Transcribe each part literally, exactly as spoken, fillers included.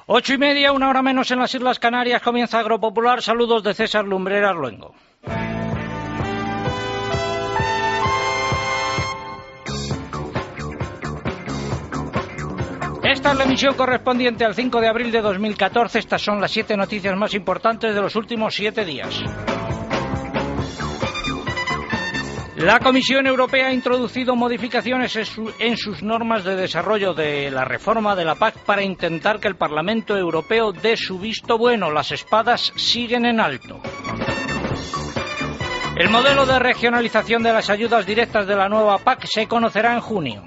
Ocho y media, una hora menos en las Islas Canarias, comienza Agropopular. Saludos de César Lumbreras Luengo. Esta es la emisión correspondiente al cinco de abril de dos mil catorce. Estas son las siete noticias más importantes de los últimos siete días. La Comisión Europea ha introducido modificaciones en, su, en sus normas de desarrollo de la reforma de la P A C para intentar que el Parlamento Europeo dé su visto bueno. Las espadas siguen en alto. El modelo de regionalización de las ayudas directas de la nueva P A C se conocerá en junio.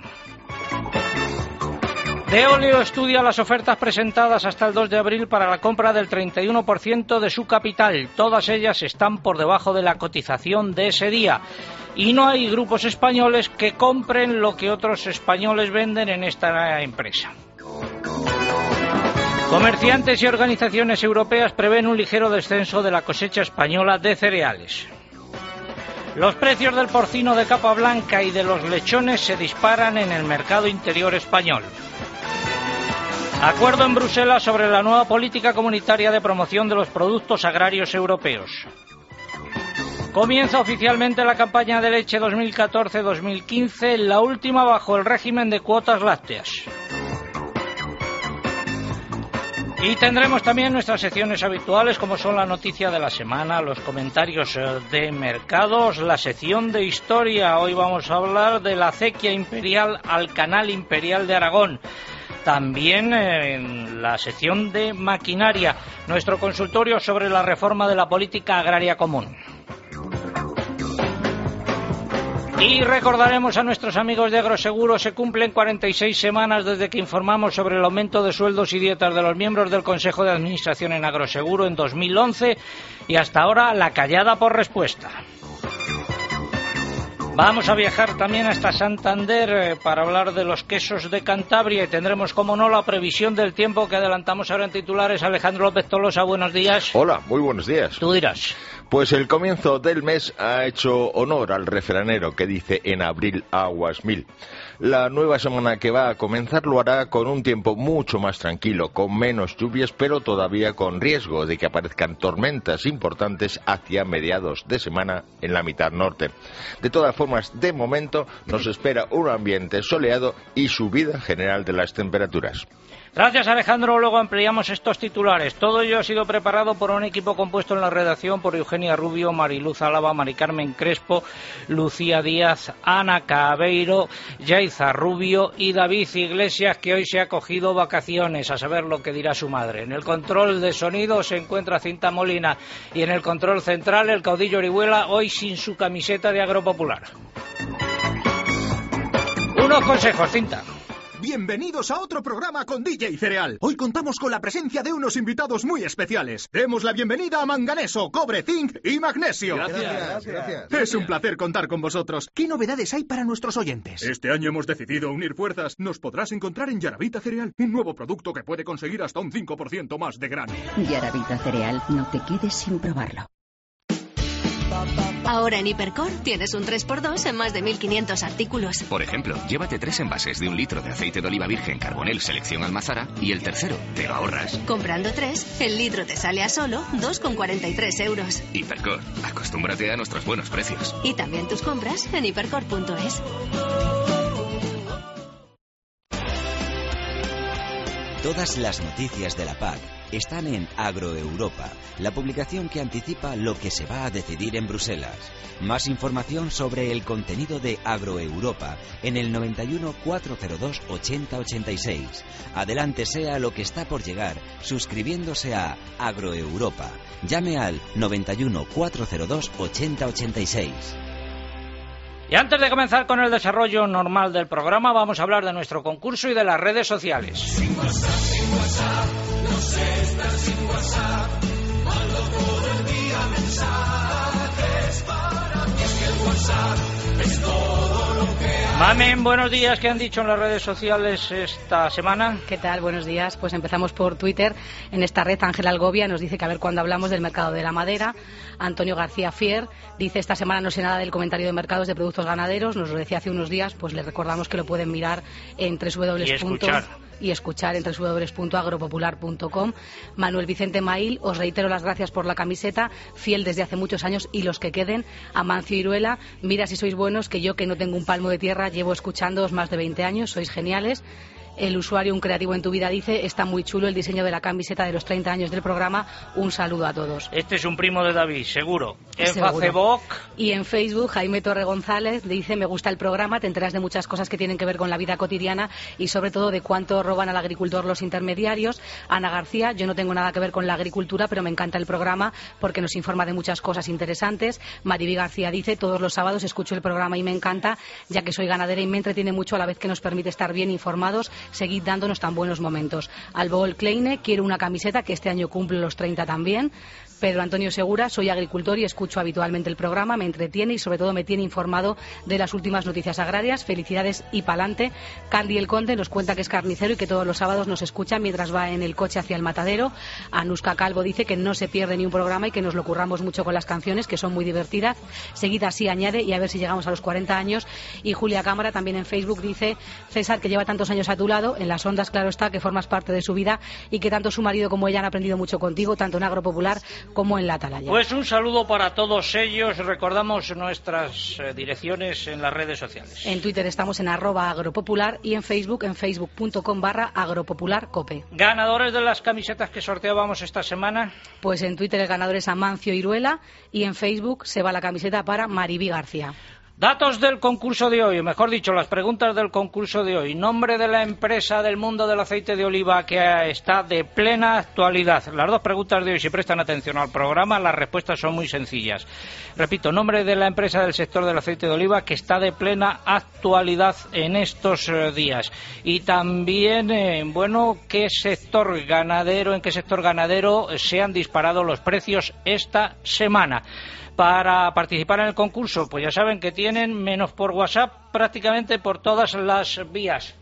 Deolio estudia las ofertas presentadas hasta el dos de abril para la compra del treinta y uno por ciento de su capital. Todas ellas están por debajo de la cotización de ese día. Y no hay grupos españoles que compren lo que otros españoles venden en esta empresa. Comerciantes y organizaciones europeas prevén un ligero descenso de la cosecha española de cereales. Los precios del porcino de capa blanca y de los lechones se disparan en el mercado interior español. Acuerdo en Bruselas sobre la nueva política comunitaria de promoción de los productos agrarios europeos. Comienza oficialmente la campaña de leche dos mil catorce dos mil quince, la última bajo el régimen de cuotas lácteas. Y tendremos también nuestras secciones habituales, como son la noticia de la semana, los comentarios de mercados, la sección de historia. Hoy vamos a hablar de la acequia imperial al Canal Imperial de Aragón. También en la sección de maquinaria, nuestro consultorio sobre la reforma de la política agraria común. Y recordaremos a nuestros amigos de Agroseguro, se cumplen cuarenta y seis semanas desde que informamos sobre el aumento de sueldos y dietas de los miembros del Consejo de Administración en Agroseguro en dos mil once y hasta ahora la callada por respuesta. Vamos a viajar también hasta Santander eh, para hablar de los quesos de Cantabria y tendremos, como no, la previsión del tiempo que adelantamos ahora en titulares. Alejandro López Tolosa, buenos días. Hola, muy buenos días. Tú dirás. Pues el comienzo del mes ha hecho honor al refranero que dice en abril aguas mil. La nueva semana que va a comenzar lo hará con un tiempo mucho más tranquilo, con menos lluvias, pero todavía con riesgo de que aparezcan tormentas importantes hacia mediados de semana en la mitad norte. De todas formas, de momento nos espera un ambiente soleado y subida general de las temperaturas. Gracias, Alejandro. Luego ampliamos estos titulares. Todo ello ha sido preparado por un equipo compuesto en la redacción por Eugenia Rubio, Mariluz Álava, Mari Carmen Crespo, Lucía Díaz, Ana Cabeiro, Yaiza Rubio y David Iglesias, que hoy se ha cogido vacaciones, a saber lo que dirá su madre. En el control de sonido se encuentra Cinta Molina y en el control central el caudillo Orihuela, hoy sin su camiseta de Agropopular. Unos consejos, Cinta. Bienvenidos a otro programa con D J Cereal. Hoy contamos con la presencia de unos invitados muy especiales. Demos la bienvenida a manganeso, cobre, zinc y magnesio. Gracias, gracias. Es un placer contar con vosotros. ¿Qué novedades hay para nuestros oyentes? Este año hemos decidido unir fuerzas. Nos podrás encontrar en Yaravita Cereal, un nuevo producto que puede conseguir hasta un cinco por ciento más de grano. Yaravita Cereal, no te quedes sin probarlo. Ahora en Hipercor tienes un tres por dos en más de mil quinientos artículos. Por ejemplo, llévate tres envases de un litro de aceite de oliva virgen Carbonell Selección Almazara y el tercero te lo ahorras. Comprando tres, el litro te sale a solo dos con cuarenta y tres euros. Hipercor, acostúmbrate a nuestros buenos precios. Y también tus compras en hipercor punto es. Todas las noticias de la P A C están en Agroeuropa, la publicación que anticipa lo que se va a decidir en Bruselas. Más información sobre el contenido de Agroeuropa en el noventa y uno, cuatrocientos dos, ochenta ochenta y seis. Adelántese a lo que está por llegar suscribiéndose a Agroeuropa. Llame al noventa y uno, cuatrocientos dos, ochenta ochenta y seis. Y antes de comenzar con el desarrollo normal del programa, vamos a hablar de nuestro concurso y de las redes sociales. Sin WhatsApp, sin WhatsApp, no sé estar sin WhatsApp. Mando todo el día mensajes, para mí es que el WhatsApp es todo lo que hay. Mamen, buenos días. ¿Qué han dicho en las redes sociales esta semana? ¿Qué tal? Buenos días. Pues empezamos por Twitter. En esta red, Ángel Algovia nos dice que a ver cuándo hablamos del mercado de la madera. Antonio García Fier dice: esta semana no sé nada del comentario de mercados de productos ganaderos. Nos lo decía hace unos días, pues les recordamos que lo pueden mirar en Y escuchar. y escuchar en doble u doble u doble u punto agropopular punto com. Manuel Vicente Mail, os reitero las gracias por la camiseta, fiel desde hace muchos años y los que queden. Amancio Iruela, mira si sois buenos, que yo que no tengo un palmo de tierra llevo escuchándoos más de veinte años, sois geniales. El usuario Un Creativo en tu Vida dice, está muy chulo el diseño de la camiseta de los treinta años del programa. Un saludo a todos. Este es un primo de David, seguro. En Seguro. Facebook. Y en Facebook, Jaime Torre González dice, me gusta el programa, te enteras de muchas cosas que tienen que ver con la vida cotidiana y sobre todo de cuánto roban al agricultor los intermediarios. Ana García, yo no tengo nada que ver con la agricultura, pero me encanta el programa porque nos informa de muchas cosas interesantes. Mariby García dice, todos los sábados escucho el programa y me encanta, ya que soy ganadera y me entretiene mucho a la vez que nos permite estar bien informados. Seguid dándonos tan buenos momentos. Albol Kleine, quiero una camiseta que este año cumple los treinta también. Pedro Antonio Segura, soy agricultor y escucho habitualmente el programa, me entretiene y sobre todo me tiene informado de las últimas noticias agrarias. Felicidades y pa'lante. Candy El Conde nos cuenta que es carnicero y que todos los sábados nos escucha mientras va en el coche hacia el matadero. Anuska Calvo dice que no se pierde ni un programa y que nos lo curramos mucho con las canciones, que son muy divertidas. Seguida así, añade, y a ver si llegamos a los cuarenta años. Y Julia Cámara también en Facebook dice, César, que lleva tantos años a tu lado, en las ondas claro está que formas parte de su vida y que tanto su marido como ella han aprendido mucho contigo, tanto en Agropopular como en la Atalaya. Pues un saludo para todos ellos. Recordamos nuestras eh, direcciones en las redes sociales. En Twitter estamos en arroba agropopular y en Facebook en facebook punto com barra agropopularcope. ¿Ganadores de las camisetas que sorteábamos esta semana? Pues en Twitter el ganador es Amancio Iruela y en Facebook se va la camiseta para Mariby García. Datos del concurso de hoy, mejor dicho, las preguntas del concurso de hoy. Nombre de la empresa del mundo del aceite de oliva que está de plena actualidad. Las dos preguntas de hoy, si prestan atención al programa, las respuestas son muy sencillas. Repito, nombre de la empresa del sector del aceite de oliva que está de plena actualidad en estos eh, días. Y también, eh, bueno, qué sector ganadero, en qué sector ganadero se han disparado los precios esta semana. Para participar en el concurso, pues ya saben que tienen, menos por WhatsApp, prácticamente por todas las vías.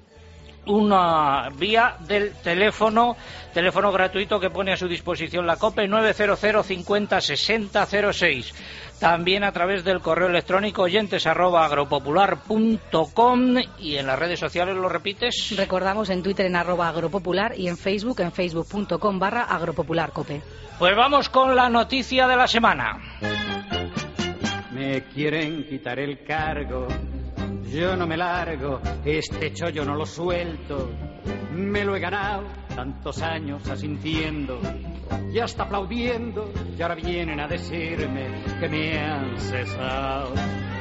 Una vía del teléfono, teléfono gratuito que pone a su disposición la COPE, nueve cero cero cincuenta sesenta cero seis. También a través del correo electrónico oyentes arroba agropopular punto com. Y en las redes sociales, ¿lo repites? Recordamos en Twitter en arroba agropopular y en Facebook en facebook punto com barra agropopularcope. Pues vamos con la noticia de la semana. Me quieren quitar el cargo, yo no me largo, este chollo no lo suelto, me lo he ganado tantos años asintiendo y hasta aplaudiendo, y ahora vienen a decirme que me han cesado.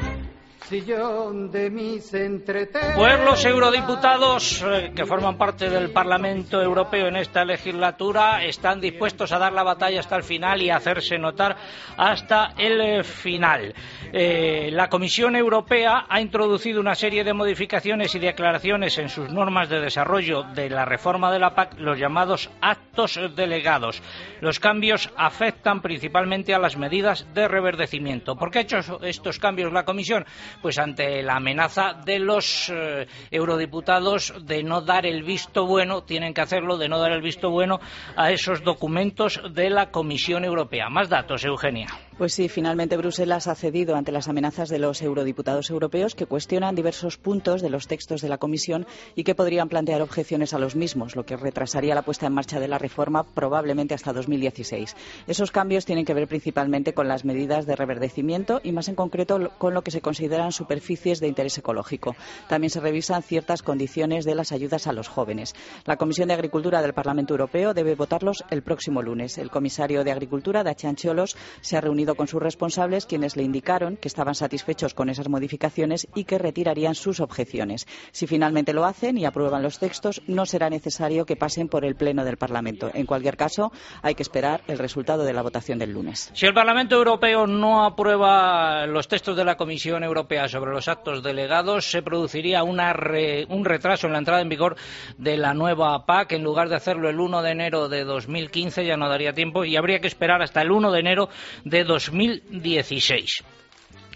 De mis pues los eurodiputados eh, que forman parte del Parlamento Europeo en esta legislatura están dispuestos a dar la batalla hasta el final y a hacerse notar hasta el eh, final. Eh, la Comisión Europea ha introducido una serie de modificaciones y declaraciones en sus normas de desarrollo de la reforma de la P A C, los llamados actos delegados. Los cambios afectan principalmente a las medidas de reverdecimiento. ¿Por qué ha hecho estos cambios la Comisión? Pues ante la amenaza de los eh, eurodiputados de no dar el visto bueno, tienen que hacerlo, de no dar el visto bueno a esos documentos de la Comisión Europea. Más datos, Eugenia. Pues sí, finalmente Bruselas ha cedido ante las amenazas de los eurodiputados europeos que cuestionan diversos puntos de los textos de la Comisión y que podrían plantear objeciones a los mismos, lo que retrasaría la puesta en marcha de la reforma probablemente hasta dos mil dieciséis. Esos cambios tienen que ver principalmente con las medidas de reverdecimiento y más en concreto con lo que se consideran superficies de interés ecológico. También se revisan ciertas condiciones de las ayudas a los jóvenes. La Comisión de Agricultura del Parlamento Europeo debe votarlos el próximo lunes. El comisario de Agricultura, Dacian Ciolos, se ha reunido con sus responsables, quienes le indicaron que estaban satisfechos con esas modificaciones y que retirarían sus objeciones. Si finalmente lo hacen y aprueban los textos, no será necesario que pasen por el Pleno del Parlamento. En cualquier caso, hay que esperar el resultado de la votación del lunes. Si el Parlamento Europeo no aprueba los textos de la Comisión Europea sobre los actos delegados, se produciría una re, un retraso en la entrada en vigor de la nueva P A C. En lugar de hacerlo el uno de enero de dos mil quince, ya no daría tiempo y habría que esperar hasta el uno de enero de dos mil dieciséis.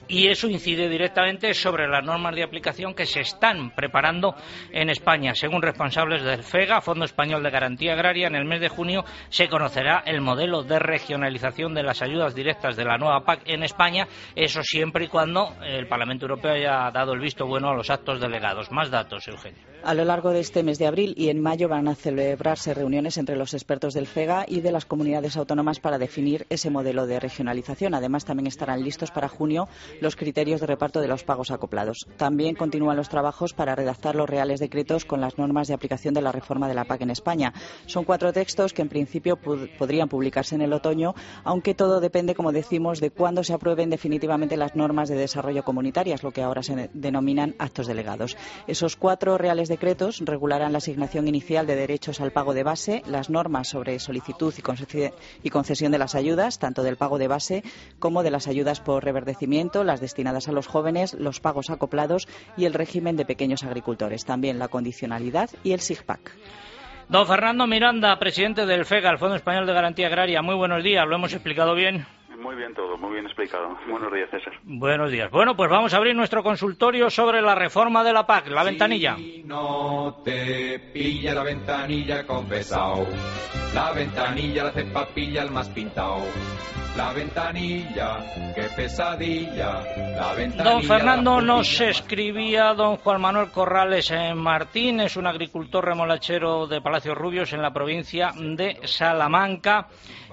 y eso incide directamente sobre las normas de aplicación que se están preparando en España. Según responsables del FEGA, Fondo Español de Garantía Agraria, en el mes de junio se conocerá el modelo de regionalización de las ayudas directas de la nueva P A C en España, eso siempre y cuando el Parlamento Europeo haya dado el visto bueno a los actos delegados. Más datos, Eugenio. A lo largo de este mes de abril y en mayo van a celebrarse reuniones entre los expertos del FEGA y de las comunidades autónomas para definir ese modelo de regionalización. Además, también estarán listos para junio los criterios de reparto de los pagos acoplados. También continúan los trabajos para redactar los reales decretos con las normas de aplicación de la reforma de la P A C en España. Son cuatro textos que en principio podrían publicarse en el otoño, aunque todo depende, como decimos, de cuándo se aprueben definitivamente las normas de desarrollo comunitarias, lo que ahora se denominan actos delegados. Esos cuatro reales decretos regularán la asignación inicial de derechos al pago de base, las normas sobre solicitud y concesión de las ayudas, tanto del pago de base como de las ayudas por reverdecimiento, las destinadas a los jóvenes, los pagos acoplados y el régimen de pequeños agricultores. También la condicionalidad y el SIGPAC. Don Fernando Miranda, presidente del FEGA, el Fondo Español de Garantía Agraria. Muy buenos días, ¿lo hemos explicado bien? Muy bien todo, muy bien explicado. Buenos días, César. Buenos días. Bueno, pues vamos a abrir nuestro consultorio sobre la reforma de la P A C, la si ventanilla. No te pilla la ventanilla con pesao, la ventanilla la hace papilla el más pintao. La ventanilla, qué pesadilla, la ventanilla. Don Fernando nos escribía don Juan Manuel Corrales Martín, es un agricultor remolachero de Palacios Rubios en la provincia de Salamanca,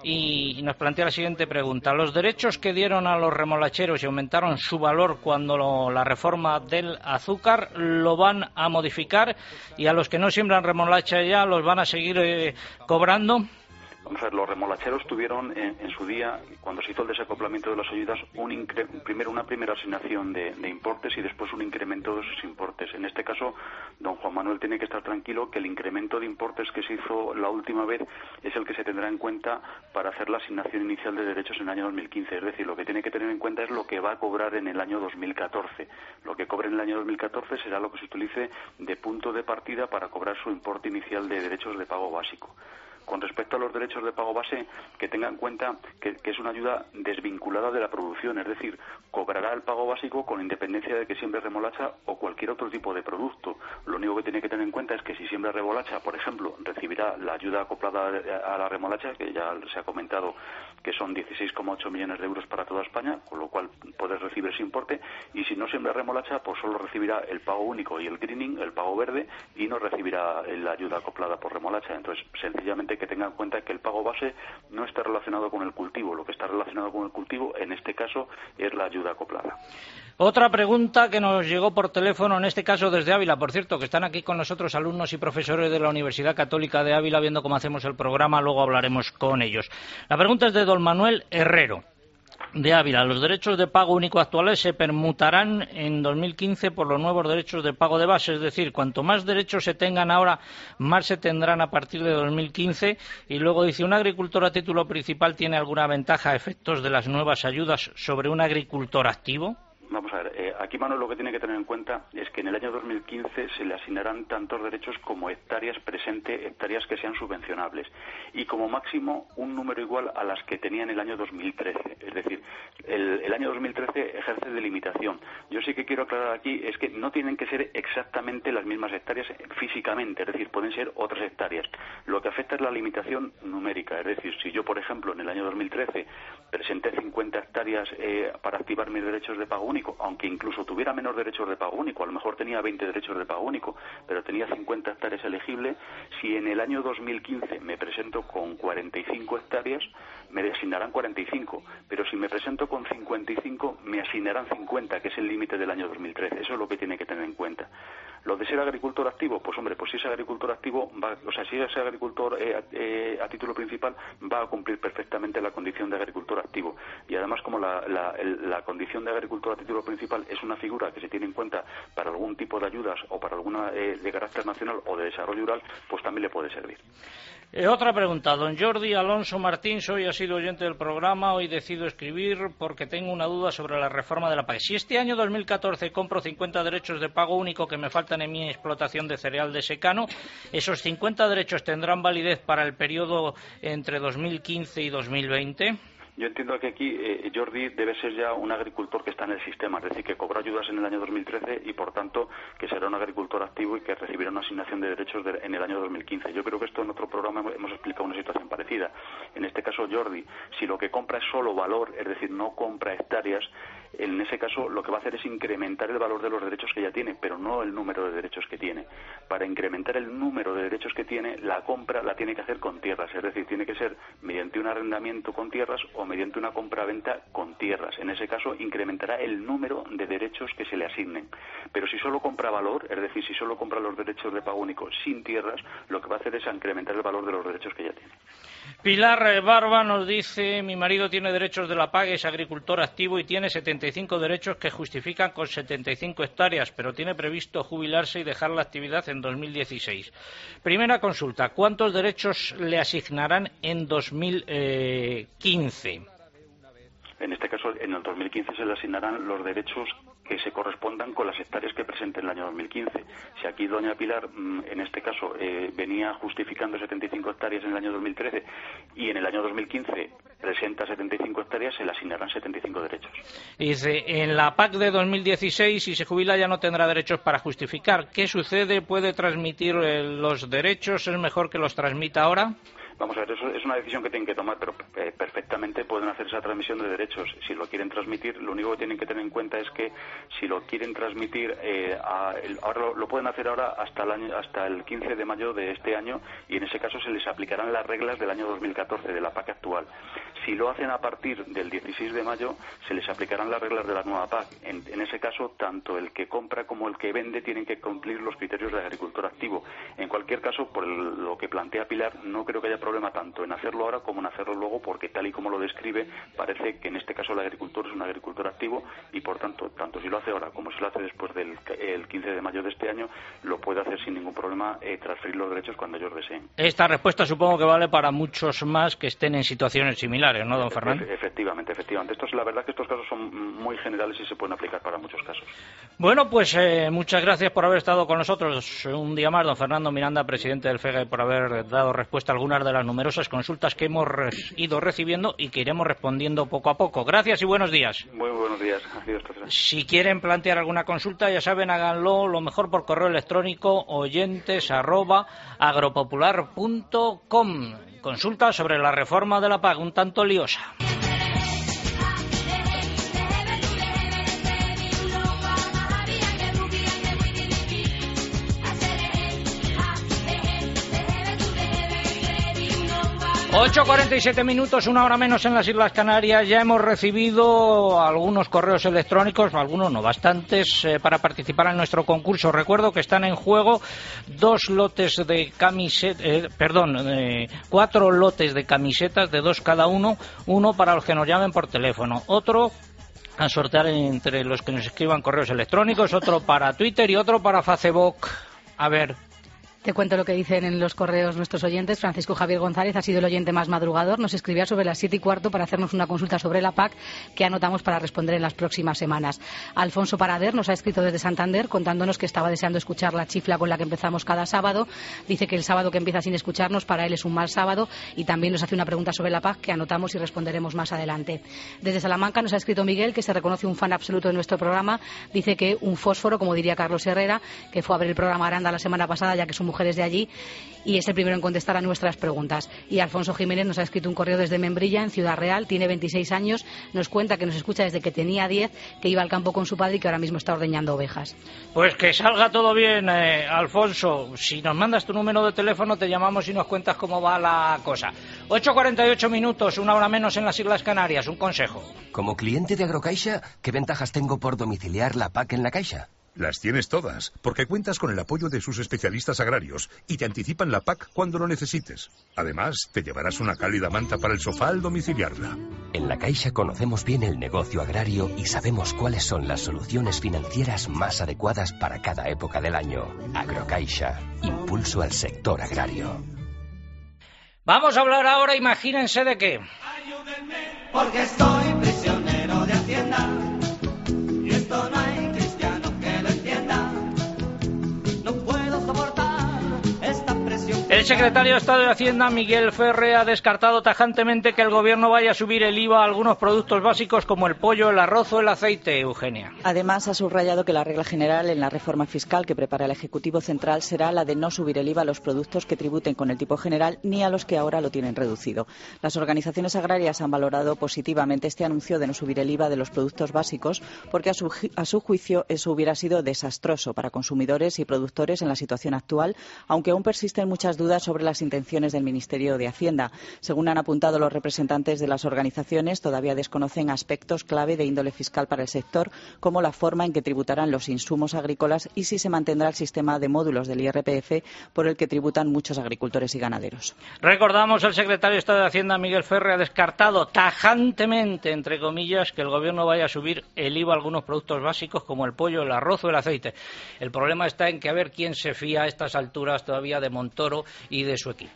y nos plantea la siguiente pregunta. Los derechos que dieron a los remolacheros y aumentaron su valor cuando lo, la reforma del azúcar, ¿lo van a modificar? Y a los que no siembran remolacha ya, ¿los van a seguir eh, cobrando? Vamos a ver, los remolacheros tuvieron en, en su día, cuando se hizo el desacoplamiento de las ayudas, un incre, primero una primera asignación de, de importes y después un incremento de sus importes. En este caso, don Juan Manuel tiene que estar tranquilo que el incremento de importes que se hizo la última vez es el que se tendrá en cuenta para hacer la asignación inicial de derechos en el año dos mil quince. Es decir, lo que tiene que tener en cuenta es lo que va a cobrar en el año dos mil catorce. Lo que cobre en el año dos mil catorce será lo que se utilice de punto de partida para cobrar su importe inicial de derechos de pago básico. Con respecto a los derechos de pago base, que tenga en cuenta que, que es una ayuda desvinculada de la producción, es decir, cobrará el pago básico con independencia de que siembre remolacha o cualquier otro tipo de producto. Lo único que tiene que tener en cuenta es que si siembra remolacha, por ejemplo, recibirá la ayuda acoplada a la remolacha, que ya se ha comentado que son dieciséis coma ocho millones de euros para toda España, con lo cual puede recibir ese importe, y si no siembra remolacha, pues solo recibirá el pago único y el greening, el pago verde, y no recibirá la ayuda acoplada por remolacha. Entonces, sencillamente que tenga en cuenta que el pago base no está relacionado con el cultivo, lo que está relacionado con el cultivo, en este caso, es la ayuda acoplada. Otra pregunta que nos llegó por teléfono, en este caso desde Ávila, por cierto, que están aquí con nosotros alumnos y profesores de la Universidad Católica de Ávila viendo cómo hacemos el programa, luego hablaremos con ellos. La pregunta es de don Manuel Herrero, de Ávila. Los derechos de pago único actuales se permutarán en dos mil quince por los nuevos derechos de pago de base, es decir, cuanto más derechos se tengan ahora, más se tendrán a partir de dos mil quince. Y luego dice, ¿un agricultor a título principal tiene alguna ventaja a efectos de las nuevas ayudas sobre un agricultor activo? Vamos a ver, eh, aquí Manuel lo que tiene que tener en cuenta es que en el año dos mil quince se le asignarán tantos derechos como hectáreas presente, hectáreas que sean subvencionables, y como máximo un número igual a las que tenía en el año dos mil trece. Es decir, el, el año dos mil trece ejerce de limitación. Yo sí que quiero aclarar aquí es que no tienen que ser exactamente las mismas hectáreas físicamente, es decir, pueden ser otras hectáreas. Lo que afecta es la limitación numérica, es decir, si yo, por ejemplo, en el año dos mil trece presenté cincuenta hectáreas eh, para activar mis derechos de pago único, aunque incluso tuviera menos derechos de pago único, a lo mejor tenía veinte derechos de pago único, pero tenía cincuenta hectáreas elegibles, si en el año dos mil quince me presento con cuarenta y cinco hectáreas, me asignarán cuarenta y cinco, pero si me presento con cincuenta y cinco, me asignarán cincuenta, que es el límite del año dos mil trece. Eso es lo que tiene que tener en cuenta. Lo de ser agricultor activo, pues hombre, pues si es agricultor activo, va, o sea, si es agricultor eh, eh, a título principal, va a cumplir perfectamente la condición de agricultor activo. Y además, como la, la, el, la condición de agricultor a título principal es una figura que se tiene en cuenta para algún tipo de ayudas o para alguna eh, de carácter nacional o de desarrollo rural, pues también le puede servir. Eh, otra pregunta, don Jordi Alonso Martín, soy ha sido oyente del programa, hoy decido escribir porque tengo una duda sobre la reforma de la P A C. Si este año dos mil catorce compro cincuenta derechos de pago único que me faltan en mi explotación de cereal de secano, ¿esos cincuenta derechos tendrán validez para el periodo entre dos mil quince y dos mil veinte? Yo entiendo que aquí eh, Jordi debe ser ya un agricultor que está en el sistema, es decir, que cobró ayudas en el año dos mil trece y, por tanto, que será un agricultor activo y que recibirá una asignación de derechos de, en el año dos mil quince. Yo creo que esto en otro programa hemos explicado una situación parecida. En este caso, Jordi, si lo que compra es solo valor, es decir, no compra hectáreas, en ese caso lo que va a hacer es incrementar el valor de los derechos que ya tiene, pero no el número de derechos que tiene. Para incrementar el número de derechos que tiene, la compra la tiene que hacer con tierras, es decir, tiene que ser mediante un arrendamiento con tierras o mediante una compra-venta con tierras. En ese caso incrementará el número de derechos que se le asignen. Pero si solo compra valor, es decir, si solo compra los derechos de pago único sin tierras, lo que va a hacer es incrementar el valor de los derechos que ya tiene. Pilar Barba nos dice: mi marido tiene derechos de la P A C, es agricultor activo y tiene setenta y cinco derechos que justifican con setenta y cinco hectáreas, pero tiene previsto jubilarse y dejar la actividad en dos mil dieciséis. Primera consulta: ¿cuántos derechos le asignarán en dos mil quince? En este caso, en el dos mil quince se le asignarán los derechos que se correspondan con las hectáreas que presente en el año dos mil quince. Si aquí doña Pilar, en este caso, eh, venía justificando setenta y cinco hectáreas en el año dos mil trece y en el año dos mil quince presenta setenta y cinco hectáreas, se le asignarán setenta y cinco derechos. Dice: en la P A C de dos mil dieciséis, si se jubila ya no tendrá derechos para justificar. ¿Qué sucede? ¿Puede transmitir eh, los derechos? ¿Es mejor que los transmita ahora? Vamos a ver, eso es una decisión que tienen que tomar, pero eh, perfectamente pueden hacer esa transmisión de derechos. Si lo quieren transmitir, lo único que tienen que tener en cuenta es que si lo quieren transmitir, eh, a, el, ahora lo, lo pueden hacer ahora hasta el año, hasta el quince de mayo de este año, y en ese caso se les aplicarán las reglas del año dos mil catorce, de la P A C actual. Si lo hacen a partir del dieciséis de mayo, se les aplicarán las reglas de la nueva P A C. En, en ese caso, tanto el que compra como el que vende tienen que cumplir los criterios de agricultor activo. En cualquier caso, por el, lo que plantea Pilar, no creo que haya problema tanto en hacerlo ahora como en hacerlo luego, porque tal y como lo describe, parece que en este caso el agricultor es un agricultor activo y, por tanto, tanto si lo hace ahora como si lo hace después del el quince de mayo de este año, lo puede hacer sin ningún problema, eh, transferir los derechos cuando ellos deseen. Esta respuesta supongo que vale para muchos más que estén en situaciones similares, ¿no, don Fernando? Efectivamente, efectivamente. Esto es, la verdad que estos casos son muy generales y se pueden aplicar para muchos casos. Bueno, pues eh, muchas gracias por haber estado con nosotros un día más, don Fernando Miranda, presidente del FEGA, y por haber dado respuesta a algunas de las numerosas consultas que hemos ido recibiendo y que iremos respondiendo poco a poco. Gracias y buenos días. Muy buenos días. Adiós. Si quieren plantear alguna consulta, ya saben, háganlo lo mejor por correo electrónico, oyentes arroba agropopular punto com. Consulta sobre la reforma de la P A C, un tanto liosa. ocho cuarenta y siete minutos, una hora menos en las Islas Canarias. Ya hemos recibido algunos correos electrónicos, algunos no, bastantes, eh, para participar en nuestro concurso. Recuerdo que están en juego dos lotes de camisetas, eh, perdón, eh, cuatro lotes de camisetas de dos cada uno, uno para los que nos llamen por teléfono, otro a sortear entre los que nos escriban correos electrónicos, otro para Twitter y otro para Facebook. A ver... Te cuento lo que dicen en los correos nuestros oyentes. Francisco Javier González ha sido el oyente más madrugador. Nos escribía sobre las siete y cuarto para hacernos una consulta sobre la P A C que anotamos para responder en las próximas semanas. Alfonso Parader nos ha escrito desde Santander contándonos que estaba deseando escuchar la chifla con la que empezamos cada sábado. Dice que el sábado que empieza sin escucharnos para él es un mal sábado, y también nos hace una pregunta sobre la P A C que anotamos y responderemos más adelante. Desde Salamanca nos ha escrito Miguel, que se reconoce un fan absoluto de nuestro programa. Dice que un fósforo, como diría Carlos Herrera, que fue a ver el programa Aranda la semana pasada, ya que su mujer es de allí, y es el primero en contestar a nuestras preguntas. Y Alfonso Jiménez nos ha escrito un correo desde Membrilla, en Ciudad Real, tiene veintiséis años, nos cuenta que nos escucha desde que tenía diez, que iba al campo con su padre y que ahora mismo está ordeñando ovejas. Pues que salga todo bien, eh, Alfonso. Si nos mandas tu número de teléfono, te llamamos y nos cuentas cómo va la cosa. ocho cuarenta y ocho minutos, una hora menos en las Islas Canarias. Un consejo. Como cliente de Agrocaixa, ¿qué ventajas tengo por domiciliar la P A C en la Caixa? Las tienes todas, porque cuentas con el apoyo de sus especialistas agrarios y te anticipan la P A C cuando lo necesites. Además, te llevarás una cálida manta para el sofá al domiciliarla. En la Caixa conocemos bien el negocio agrario y sabemos cuáles son las soluciones financieras más adecuadas para cada época del año. Agrocaixa, impulso al sector agrario. Vamos a hablar ahora, imagínense de qué. Ayúdenme, porque estoy prisionero de Hacienda y esto no hay El secretario de Estado de Hacienda, Miguel Ferre, ha descartado tajantemente que el Gobierno vaya a subir el I V A a algunos productos básicos como el pollo, el arroz o el aceite, Eugenia. Además, ha subrayado que la regla general en la reforma fiscal que prepara el Ejecutivo Central será la de no subir el I V A a los productos que tributen con el tipo general ni a los que ahora lo tienen reducido. Las organizaciones agrarias han valorado positivamente este anuncio de no subir el I V A de los productos básicos porque a su, a su juicio eso hubiera sido desastroso para consumidores y productores en la situación actual, aunque aún persisten muchas dudas sobre las intenciones del Ministerio de Hacienda. Según han apuntado los representantes de las organizaciones, todavía desconocen aspectos clave de índole fiscal para el sector, como la forma en que tributarán los insumos agrícolas y si se mantendrá el sistema de módulos del I R P F por el que tributan muchos agricultores y ganaderos. Recordamos, el secretario de Estado de Hacienda, Miguel Ferre, ha descartado tajantemente, entre comillas, que el Gobierno vaya a subir el I V A a algunos productos básicos como el pollo, el arroz o el aceite. El problema está en que a ver quién se fía a estas alturas todavía de Montoro y de su equipo.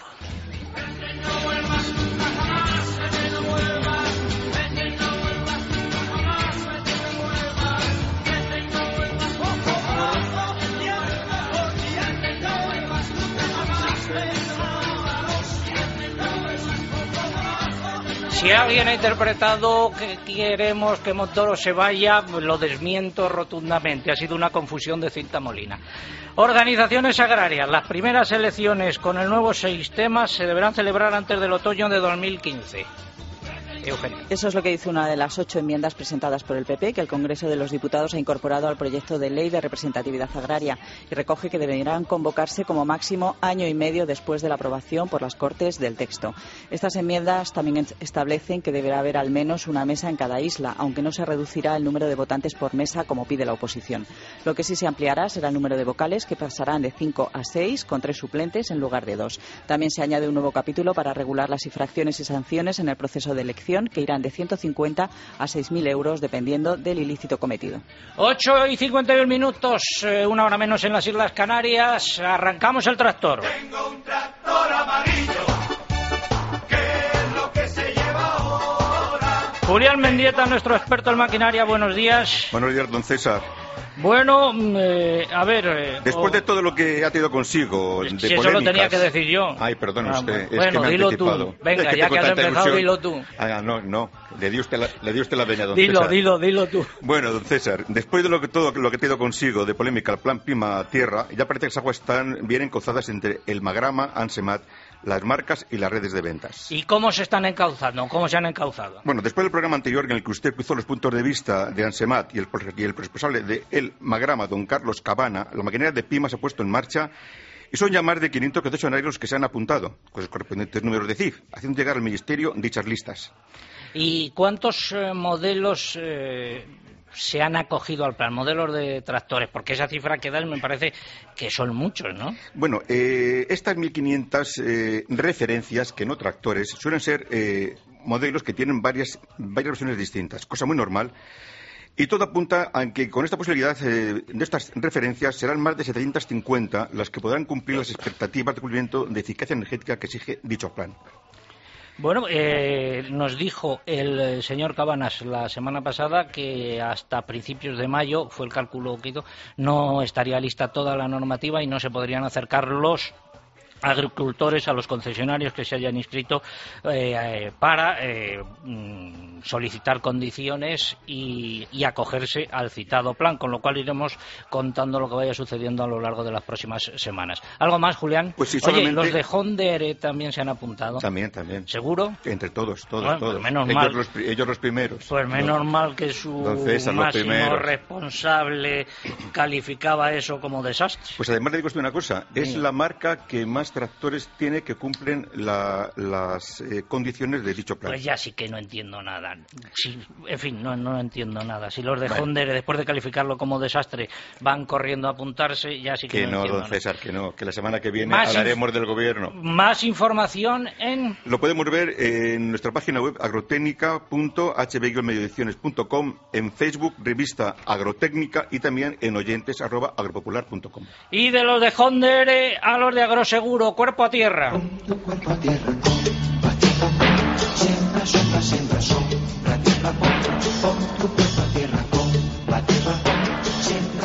Si alguien ha interpretado que queremos que Montoro se vaya, lo desmiento rotundamente. Ha sido una confusión de cinta molina. Organizaciones agrarias. Las primeras elecciones con el nuevo sistema se deberán celebrar antes del otoño de dos mil quince. Eugenio. Eso es lo que dice una de las ocho enmiendas presentadas por el P P, que el Congreso de los Diputados ha incorporado al proyecto de ley de representatividad agraria, y recoge que deberán convocarse como máximo año y medio después de la aprobación por las Cortes del texto. Estas enmiendas también establecen que deberá haber al menos una mesa en cada isla, aunque no se reducirá el número de votantes por mesa como pide la oposición. Lo que sí se ampliará será el número de vocales, que pasarán de cinco a seis, con tres suplentes en lugar de dos. También se añade un nuevo capítulo para regular las infracciones y sanciones en el proceso de elección, que irán de ciento cincuenta a seis mil euros dependiendo del ilícito cometido. ocho y cincuenta y uno minutos, eh, una hora menos en las Islas Canarias. Arrancamos el tractor. Tengo un tractor amarillo, ¿qué es lo que se lleva ahora? Julián Mendieta, nuestro experto en maquinaria, buenos días. Buenos días, don César. Bueno, eh, a ver... Eh, Después oh, de todo lo que ha tenido consigo de si polémicas... eso lo tenía que decir yo. Ay, perdone ah, usted, bueno, es que me ha dilo anticipado. tú. Venga, es que ya que has empezado, ilusión. dilo tú. Ah, no, no, le dio usted la, le dio usted la veña, don dilo, César. Dilo, dilo, dilo tú. Bueno, don César, después de lo que todo lo que ha tenido consigo de polémica el plan Prima Tierra, ya parece que las aguas están bien encauzadas entre el Magrama, Ansemat, las marcas y las redes de ventas. ¿Y cómo se están encauzando? ¿Cómo se han encauzado? Bueno, después del programa anterior en el que usted cruzó los puntos de vista de Ansemat y el, y el responsable de El Magrama, don Carlos Cabana, la maquinaria de Pima se ha puesto en marcha y son ya más de quinientos concesionarios que se han apuntado, con los correspondientes números de C I F, haciendo llegar al Ministerio dichas listas. ¿Y cuántos eh, modelos eh, se han acogido al plan? Modelos de tractores, porque esa cifra que das me parece que son muchos, ¿no? Bueno, eh, estas mil quinientas eh, referencias, que no tractores, suelen ser eh, modelos que tienen varias, varias versiones distintas, cosa muy normal. Y todo apunta a que con esta posibilidad eh, de estas referencias serán más de setecientas cincuenta las que podrán cumplir las expectativas de cumplimiento de eficacia energética que exige dicho plan. Bueno, eh, nos dijo el señor Cabanas la semana pasada que hasta principios de mayo, fue el cálculo que hizo, no estaría lista toda la normativa y no se podrían acercar los agricultores a los concesionarios que se hayan inscrito eh, para eh, solicitar condiciones y, y acogerse al citado plan, con lo cual iremos contando lo que vaya sucediendo a lo largo de las próximas semanas. ¿Algo más, Julián? Pues sí, Oye, solamente... los de Hondere también se han apuntado. También, también. ¿Seguro? Entre todos, todos, bueno, todos. Pues menos ellos, mal. Los, ellos los primeros. Pues menos no. mal que su César, máximo responsable calificaba eso como desastre. Pues además le digo usted una cosa, es sí. la marca que más tractores tiene que cumplen la, las eh, condiciones de dicho plan. Pues ya sí que no entiendo nada. Sí, en fin, no, no entiendo nada. Si los de bueno. Hondere, después de calificarlo como desastre, van corriendo a apuntarse, ya sí que, que no, no entiendo don César, nada. que no, que la semana que viene más hablaremos del gobierno. Más información en... Lo podemos ver en nuestra página web agrotecnica punto h b guion medio ediciones punto com, en Facebook, revista Agrotécnica, y también en oyentes arroba agropopular punto com. Y de los de Hondere a los de Agroseguro, cuerpo a tierra. Con tu cuerpo a tierra, con a tierra, siembra, sombra, siembra, sombra, tierra, pon, pon tu cuerpo a tierra, con a tierra, siembra, sombra,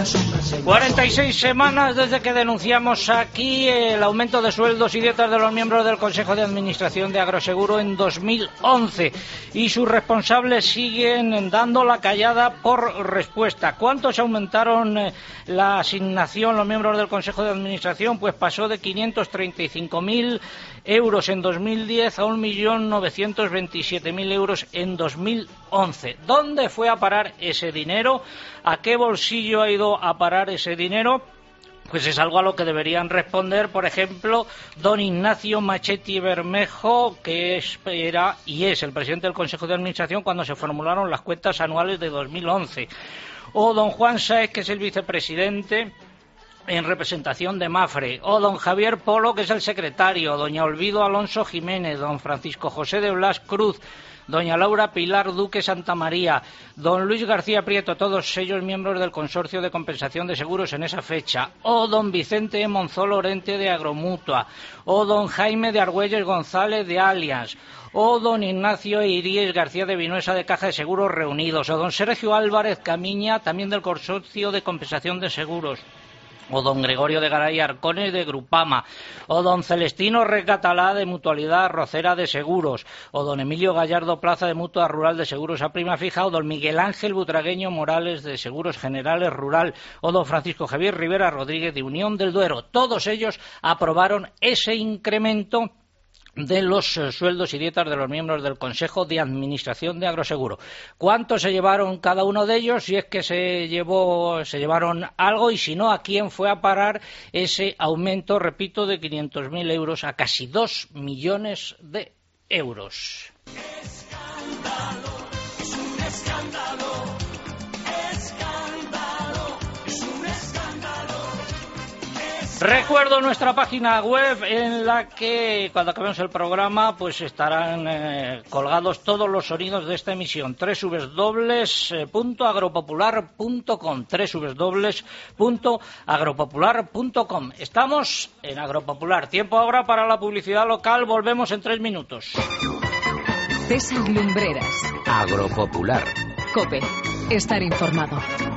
cuarenta y seis semanas desde que denunciamos aquí el aumento de sueldos y dietas de los miembros del Consejo de Administración de Agroseguro en dos mil once y sus responsables siguen dando la callada por respuesta. ¿Cuántos aumentaron eh, la asignación los miembros del Consejo de Administración? Pues pasó de quinientos treinta y cinco mil euros en dos mil diez a un millón novecientos veintisiete mil euros en dos mil once. ¿Dónde fue a parar ese dinero? ¿A qué bolsillo ha ido a parar ese dinero? Pues es algo a lo que deberían responder, por ejemplo, don Ignacio Machetti Bermejo, que es, era y es el presidente del Consejo de Administración cuando se formularon las cuentas anuales de dos mil once. O don Juan Sáez, que es el vicepresidente en representación de Mafre, o don Javier Polo, que es el secretario, doña Olvido Alonso Jiménez, don Francisco José de Blas Cruz, doña Laura Pilar Duque Santamaría, don Luis García Prieto, todos ellos miembros del Consorcio de Compensación de Seguros en esa fecha, o don Vicente Monzó Lorente de Agromutua, o don Jaime de Argüelles González de Allianz, o don Ignacio Iríez García de Vinuesa de Caja de Seguros Reunidos, o don Sergio Álvarez Camiña, también del Consorcio de Compensación de Seguros, o don Gregorio de Garay Arcones de Grupama, o don Celestino Recatalá de Mutualidad Rocera de Seguros, o don Emilio Gallardo Plaza de Mutua Rural de Seguros a Prima Fija, o don Miguel Ángel Butragueño Morales de Seguros Generales Rural, o don Francisco Javier Rivera Rodríguez de Unión del Duero. Todos ellos aprobaron ese incremento de los eh, sueldos y dietas de los miembros del Consejo de Administración de Agroseguro. ¿Cuánto se llevaron cada uno de ellos? Si es que se llevó, se llevaron algo, y si no, ¿a quién fue a parar ese aumento, repito, de quinientos mil euros a casi dos millones de euros? Escándalo, es un escándalo. Escándalo, es un escándalo. Recuerdo nuestra página web en la que cuando acabemos el programa pues estarán eh, colgados todos los sonidos de esta emisión. doble u doble u doble u punto agropopular punto com doble u doble u doble u punto agropopular punto com. Estamos en Agropopular. Tiempo ahora para la publicidad local. Volvemos en tres minutos. César Lumbreras. Agropopular. COPE. Estar informado.